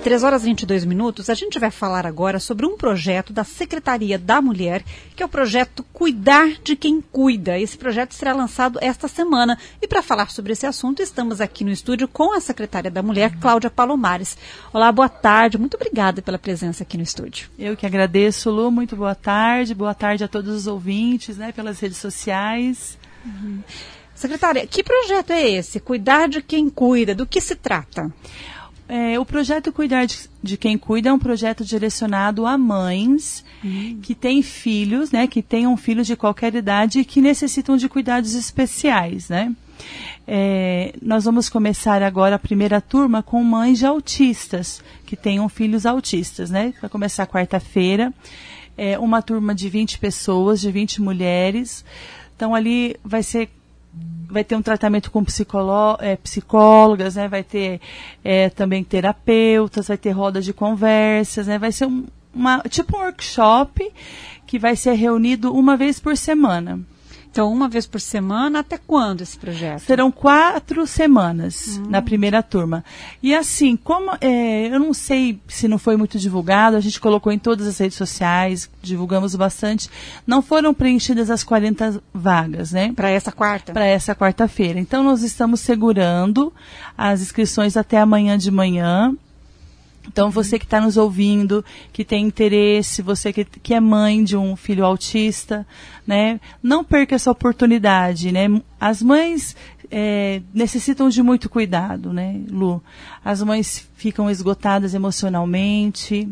3h22, a gente vai falar agora sobre um projeto da Secretaria da Mulher, que é o projeto Cuidar de Quem Cuida. Esse projeto será lançado esta semana. E para falar sobre esse assunto, estamos aqui no estúdio com a Secretária da Mulher, Cláudia Palomares. Olá, boa tarde. Muito obrigada pela presença aqui no estúdio. Eu que agradeço, Lu. Muito boa tarde. Boa tarde a todos os ouvintes, pelas redes sociais. Secretária, que projeto é esse? Cuidar de Quem Cuida. Do que se trata? O projeto Cuidar de Quem Cuida é um projeto direcionado a mães que têm filhos, que tenham filhos de qualquer idade e que necessitam de cuidados especiais, Nós vamos começar agora a primeira turma com mães de autistas, que tenham filhos autistas, Vai começar quarta-feira, uma turma de 20 pessoas, de 20 mulheres. Então ali vai ter um tratamento com psicólogas, vai ter também terapeutas, vai ter roda de conversas, vai ser tipo um workshop que vai ser reunido uma vez por semana. Então, uma vez por semana, até quando esse projeto? Serão 4 semanas na primeira turma. E assim, como eu não sei se não foi muito divulgado, a gente colocou em todas as redes sociais, divulgamos bastante, não foram preenchidas as 40 vagas, Para essa quarta? Para essa quarta-feira. Então, nós estamos segurando as inscrições até amanhã de manhã. Então, você que está nos ouvindo, que tem interesse, você que é mãe de um filho autista, não perca essa oportunidade, As mães necessitam de muito cuidado, Lu? As mães ficam esgotadas emocionalmente,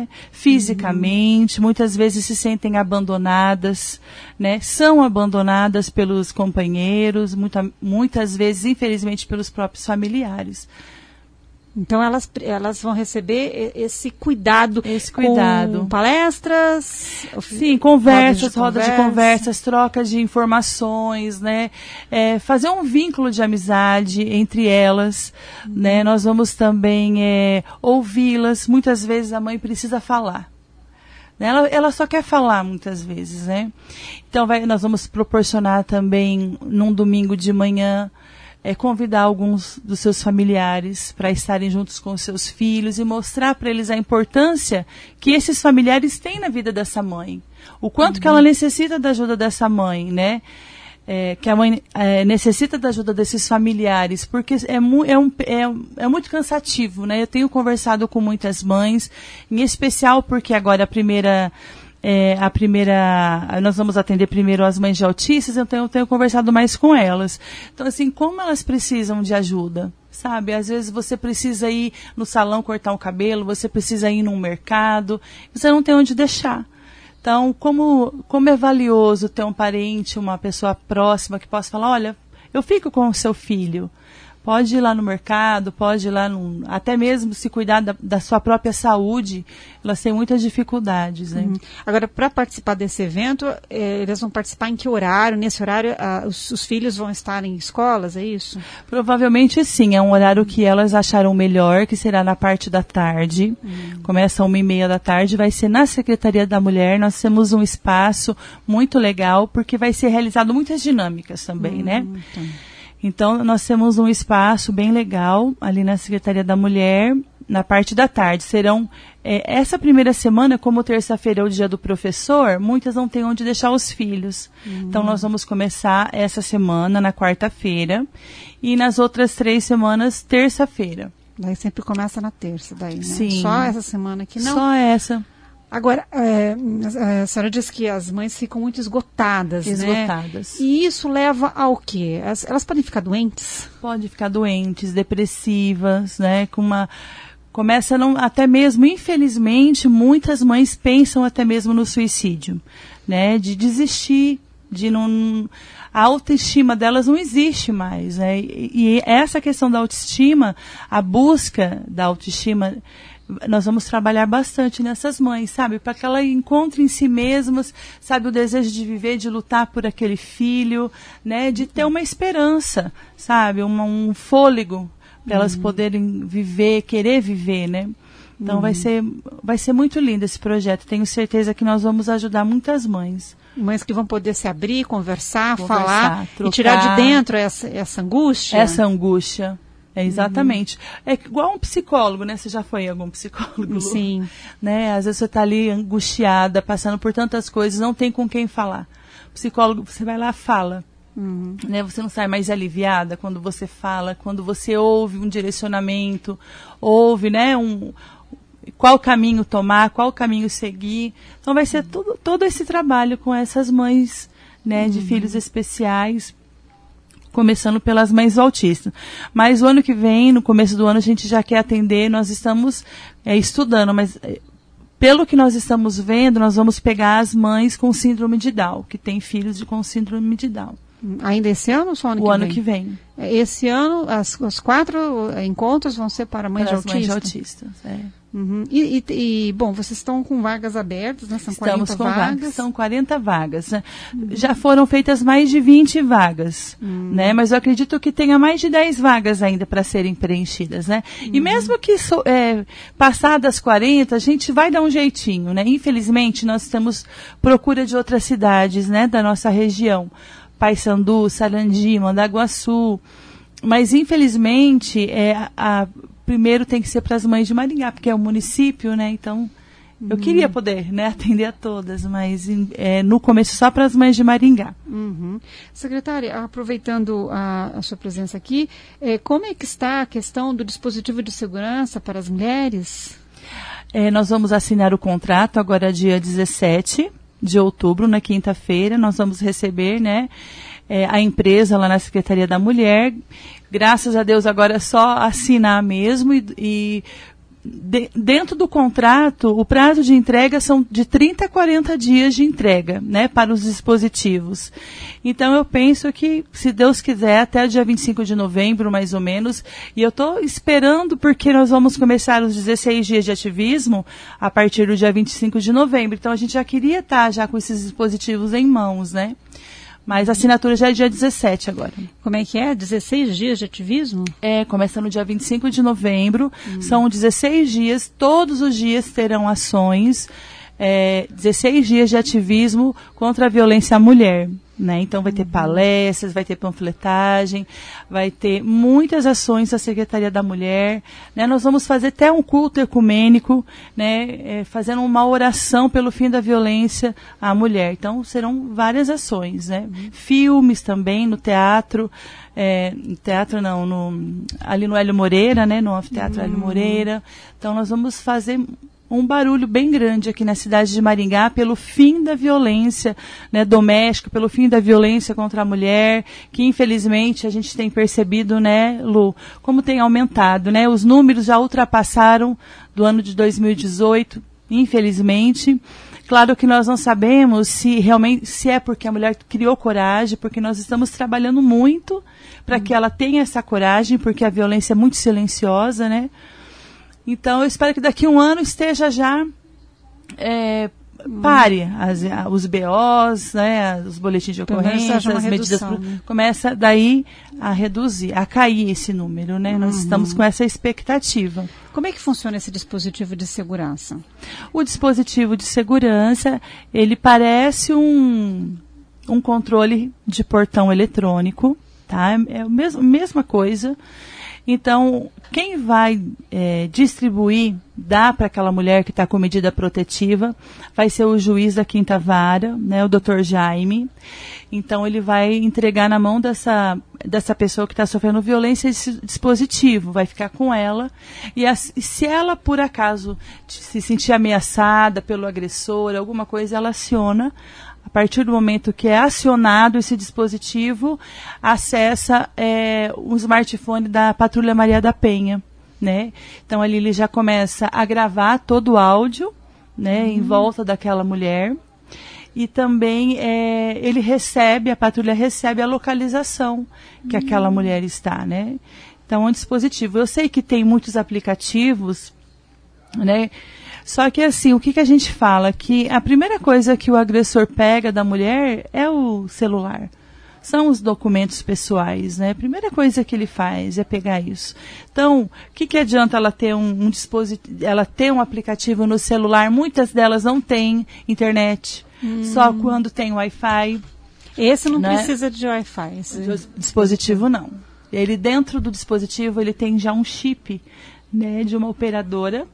fisicamente, muitas vezes se sentem abandonadas, São abandonadas pelos companheiros, muitas vezes, infelizmente, pelos próprios familiares. Então, elas vão receber esse cuidado. Com palestras? Sim, conversas, rodas de conversas, trocas de informações, fazer um vínculo de amizade entre elas, Nós vamos também ouvi-las. Muitas vezes a mãe precisa falar. Ela só quer falar muitas vezes, Então, nós vamos proporcionar também, num domingo de manhã, convidar alguns dos seus familiares para estarem juntos com os seus filhos e mostrar para eles a importância que esses familiares têm na vida dessa mãe. O quanto que ela necessita da ajuda dessa mãe, que a mãe necessita da ajuda desses familiares, porque é muito cansativo, Eu tenho conversado com muitas mães, em especial porque agora nós vamos atender primeiro as mães de autistas, então eu tenho conversado mais com elas. Então, assim, como elas precisam de ajuda, sabe? Às vezes você precisa ir no salão cortar um cabelo, você precisa ir num mercado, você não tem onde deixar. Então, como é valioso ter um parente, uma pessoa próxima que possa falar, olha, eu fico com o seu filho. Pode ir lá no mercado, pode ir lá, até mesmo se cuidar da sua própria saúde, elas têm muitas dificuldades, Agora, para participar desse evento, eles vão participar em que horário? Nesse horário, os filhos vão estar em escolas, é isso? Provavelmente sim, é um horário que elas acharam melhor, que será na parte da tarde. Começa às 1h30 da tarde, vai ser na Secretaria da Mulher. Nós temos um espaço muito legal, porque vai ser realizado muitas dinâmicas também, Então, nós temos um espaço bem legal ali na Secretaria da Mulher, na parte da tarde. Serão, essa primeira semana, como terça-feira é o dia do professor, muitas não têm onde deixar os filhos. Então, nós vamos começar essa semana, na quarta-feira, e nas outras 3 semanas, terça-feira. Daí sempre começa na terça, daí, Sim. Só essa semana aqui, não? Só essa. Agora, a senhora disse que as mães ficam muito esgotadas, Esgotadas. E isso leva ao quê? Elas podem ficar doentes? Podem ficar doentes, depressivas, Começa até mesmo, infelizmente, muitas mães pensam até mesmo no suicídio, de desistir, a autoestima delas não existe mais, E essa questão da autoestima, a busca da autoestima, nós vamos trabalhar bastante nessas mães, sabe? Para que ela encontre em si mesmas, sabe, o desejo de viver, de lutar por aquele filho, de ter uma esperança, sabe? Um fôlego para elas poderem viver, querer viver, Então vai ser muito lindo esse projeto. Tenho certeza que nós vamos ajudar muitas mães. Mães que vão poder se abrir, conversar, falar, trocar, e tirar de dentro essa angústia. Essa angústia. Exatamente. É igual um psicólogo, né? Você já foi em algum psicólogo? Sim. Né? Às vezes você está ali angustiada, passando por tantas coisas, não tem com quem falar. O psicólogo, você vai lá e fala. Né? Você não sai mais aliviada quando você fala, quando você ouve um direcionamento, ouve, né, qual caminho tomar, qual caminho seguir. Então vai ser todo esse trabalho com essas mães, né, de filhos especiais, começando pelas mães autistas. Mas o ano que vem, no começo do ano, a gente já quer atender, nós estamos estudando, mas pelo que nós estamos vendo, nós vamos pegar as mães com síndrome de Down, que têm filhos com síndrome de Down. Ainda esse ano ou só ano que vem? O ano que vem. Esse ano, os 4 encontros vão ser para mães autistas? Mães autistas, Bom, vocês estão com vagas abertas, né? São 40 vagas. São 40 vagas. Né? Já foram feitas mais de 20 vagas, né? Mas eu acredito que tenha mais de 10 vagas ainda para serem preenchidas, né? E mesmo que passadas 40, a gente vai dar um jeitinho, né? Infelizmente, nós temos procura de outras cidades, né? Da nossa região. Paysandu, Sarandi, Mandaguaçu, mas infelizmente primeiro tem que ser para as mães de Maringá, porque é o município, né? Então eu queria poder, né, atender a todas, mas no começo só para as mães de Maringá. Secretária, aproveitando a sua presença aqui, como é que está a questão do dispositivo de segurança para as mulheres? Nós vamos assinar o contrato agora dia 17 de outubro, na quinta-feira, nós vamos receber, né, a empresa lá na Secretaria da Mulher. Graças a Deus agora é só assinar mesmo e dentro do contrato, o prazo de entrega são de 30 a 40 dias de entrega, né, para os dispositivos. Então, eu penso que, se Deus quiser, até o dia 25 de novembro, mais ou menos, e eu estou esperando porque nós vamos começar os 16 dias de ativismo a partir do dia 25 de novembro. Então, a gente já queria estar já com esses dispositivos em mãos, né? Mas a assinatura já é dia 17 agora. Como é que é? 16 dias de ativismo? Começa no dia 25 de novembro. São 16 dias, todos os dias terão ações. 16 dias de ativismo contra a violência à mulher. Né? Então vai ter palestras, vai ter panfletagem, vai ter muitas ações da Secretaria da Mulher, né? Nós vamos fazer até um culto ecumênico, né? Fazendo uma oração pelo fim da violência à mulher. Então serão várias ações, né? Filmes também no teatro, ali no Hélio Moreira, né? No Anfiteatro Hélio Moreira. Então nós vamos fazer um barulho bem grande aqui na cidade de Maringá pelo fim da violência, né, doméstica, pelo fim da violência contra a mulher, que infelizmente a gente tem percebido, né, Lu, como tem aumentado, né, os números já ultrapassaram do ano de 2018, infelizmente. Claro que nós não sabemos se é porque a mulher criou coragem, porque nós estamos trabalhando muito para que ela tenha essa coragem, porque a violência é muito silenciosa, né? Então, eu espero que daqui a um ano esteja já, pare os BOs, né, os boletins de ocorrência, as medidas, né? Começa daí a reduzir, a cair esse número, né? Nós estamos com essa expectativa. Como é que funciona esse dispositivo de segurança? O dispositivo de segurança, ele parece um controle de portão eletrônico, tá? É a mesma coisa. Então, quem vai distribuir, dar para aquela mulher que está com medida protetiva, vai ser o juiz da quinta vara, né, o Dr. Jaime. Então, ele vai entregar na mão dessa pessoa que está sofrendo violência esse dispositivo, vai ficar com ela. E se ela, por acaso, se sentir ameaçada pelo agressor, alguma coisa, ela aciona. A partir do momento que é acionado esse dispositivo, acessa um smartphone da Patrulha Maria da Penha, né? Então ali ele já começa a gravar todo o áudio, né, em volta daquela mulher. E também a patrulha recebe a localização que aquela mulher está, né? Então é um dispositivo. Eu sei que tem muitos aplicativos, né? Só que assim, o que a gente fala? Que a primeira coisa que o agressor pega da mulher é o celular. São os documentos pessoais, né? A primeira coisa que ele faz é pegar isso. Então, o que adianta ela ter um dispositivo, ela ter um aplicativo no celular? Muitas delas não têm internet, só quando tem Wi-Fi. Esse não precisa de Wi-Fi. Esse dispositivo não. Ele dentro do dispositivo ele tem já um chip, né, de uma operadora.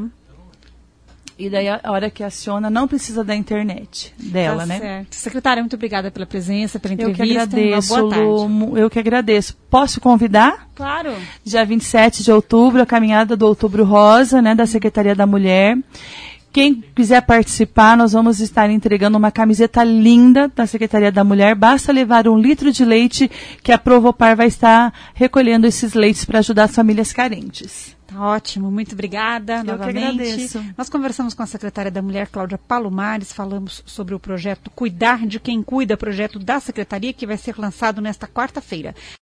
E daí a hora que aciona não precisa da internet dela, né? Certo. Secretária, muito obrigada pela presença, pela entrevista. Eu que agradeço, uma boa tarde. Eu que agradeço. Posso convidar? Claro. Dia 27 de outubro, a caminhada do Outubro Rosa, né, da Secretaria da Mulher. Quem quiser participar, nós vamos estar entregando uma camiseta linda da Secretaria da Mulher. Basta levar 1 litro de leite, que a Provopar vai estar recolhendo esses leites para ajudar as famílias carentes. Tá ótimo, muito obrigada novamente. Eu que agradeço. Nós conversamos com a secretária da Mulher, Cláudia Palomares, falamos sobre o projeto Cuidar de Quem Cuida, projeto da Secretaria, que vai ser lançado nesta quarta-feira.